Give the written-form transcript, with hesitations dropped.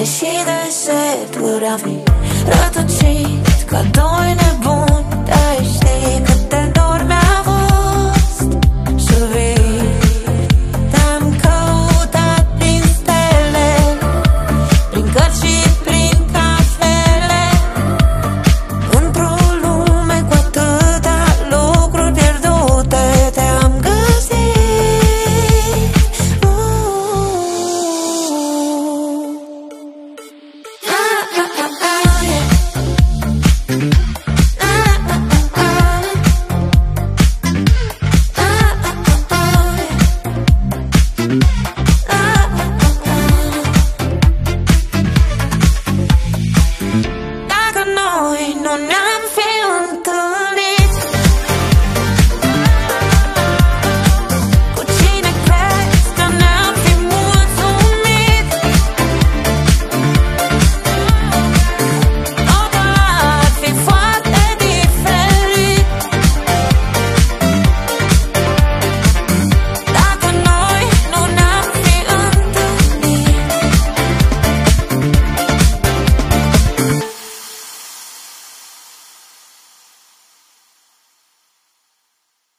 și de seturi am fi rătăcit ca doi nebuni. Dar știi câte dor mi-a fost să vii. Te-am căutat prin stele, prin cărți și prin cafele, într-o lume cu atâtea lucruri pierdute. Te-am găsit.